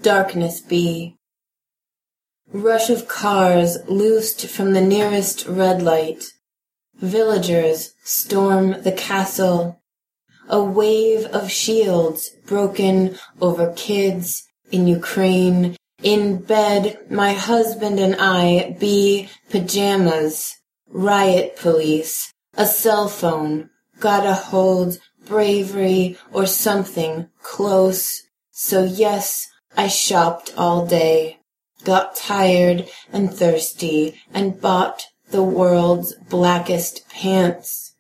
darkness be. Rush of cars loosed from the nearest red light. Villagers storm the castle. A wave of shields broken over kids in Ukraine. In bed, my husband and I be pajamas. Riot police. A cell phone. Gotta hold bravery or something close. So yes, I shopped all day. Got tired and thirsty and bought the world's blackest pants.